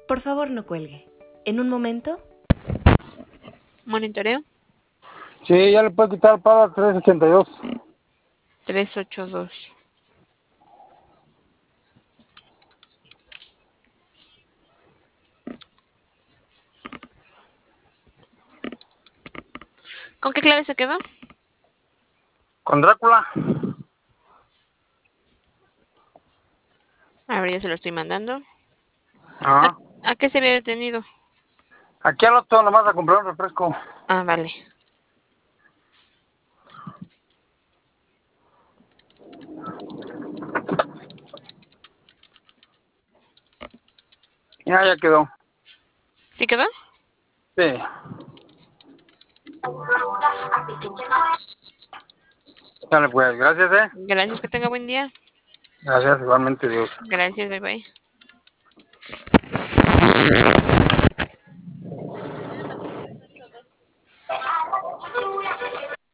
Por favor, no cuelgue. En un momento. Monitoreo. Sí, ya le puedo quitar para 382. 382. ¿Con qué clave se quedó? Con Drácula. A ver, ya se lo estoy mandando. Ajá. ¿A qué se había detenido? Aquí al otro nomás a comprar un refresco. Ah, vale. Ya quedó. ¿Sí quedó? Sí. Dale pues, gracias, Gracias, que tenga buen día. Gracias, igualmente, Dios. Gracias, bye bye.